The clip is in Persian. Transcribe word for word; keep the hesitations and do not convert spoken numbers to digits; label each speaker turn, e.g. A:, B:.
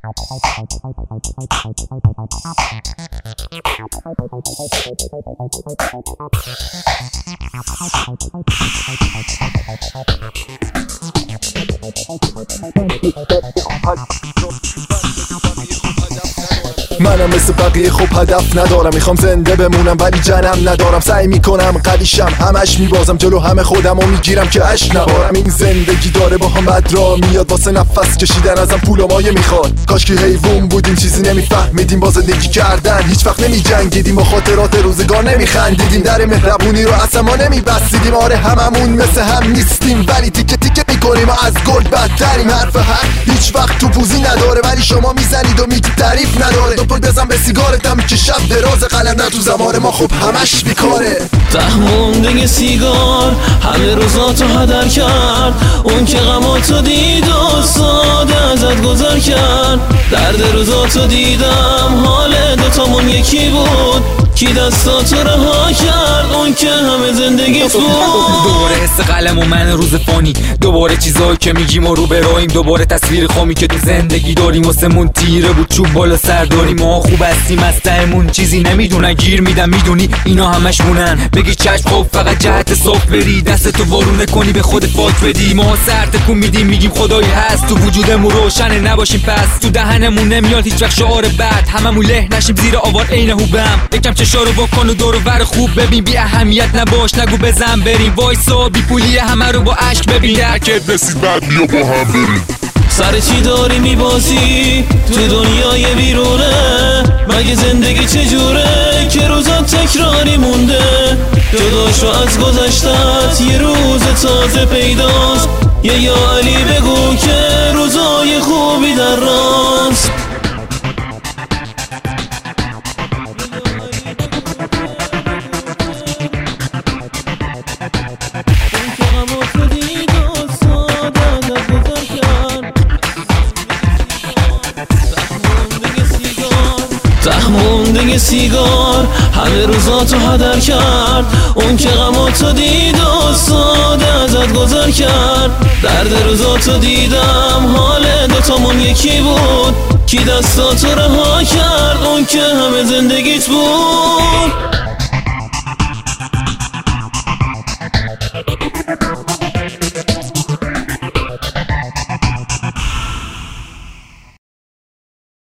A: منم مثل بقیه خوب هدف ندارم، میخوام زنده بمونم ولی جنم ندارم. سعی میکنم قلیشم همش میبازم جلو همه خودم و میگیرم که اش نبارم. این زندگی داره با هم بد را میاد، واسه نفس کشیدن ازم پول و مایه میخواد. کاش که حیوون بودیم چیزی نمیفهمیدیم، با زندگی کردن هیچ وقت نمیجنگیدیم، با خاطرات روزگار نمیخندیدیم، در مهربونی رو اصلا ما نمیبستیدیم. آره هممون مثل هم نیستیم ولی تیکه تیکه میکنیم و از گل بدتریم. حرف حق هیچ وقت تو پوزی نداره ولی شما میزنید و میگی تعریف نداره. دو پل بزن به سیگارتم که شب دراز قلندر تو زمان ما خب همش بیکاره.
B: ته مونده سیگار همه روزاتو هدر کرد، اون که غماتو دید و ساده ازت گذر کرد. درد روزاتو دیدم حال دوتامون یکی بود، کی دستاتو رها کرد اون که همه زندگیت بود.
C: دوباره حس قلم و من روز فانی، دوباره چیزایی که میگیم و رو براییم، دوباره تصویر خامی که تو زندگی داریم. واسمون تیره بود چوب بالا سر داریم، ما خوب هستیم از تهمون چیزی نمیدونن، گیر میدن میدونی اینا همش مونن. بگی چشم خوب فقط جهت صاف بری، دستتو وارونه کنی به خودت فاک بدی. ما سر تکون میدیم میگیم خدایی هست تو وجودمون روشنه نباشیم پس تو دهنمون نمیاد هیچ وقت شعار بد، هممون له نشیم زیر آوار عین هوبم. یکم چشارو بکن و دور و ور خوب ببین، بی اهمیت نباش نگو بزن بریم، وایسا بی پولی همه رو با عشق ببین. درکت رسید بعد بیا با هم بریم.
B: سر چی داری میبازی تو دنیای بیرونه؟ مگه زندگی چجوره که روزات تکراری مونده؟ جداشو از گذشتت یه روز تازه پیداست، یه یا علی بگو که روزای خوبی در راست. ته مونده سیگار همه روزاتو هدر کرد، اون که غماتو دید و ساده ازت گذر کرد. درد روزاتو دیدم حال دوتامون یکی بود، کی دستاتو رها کرد اون که همه زندگیت بود.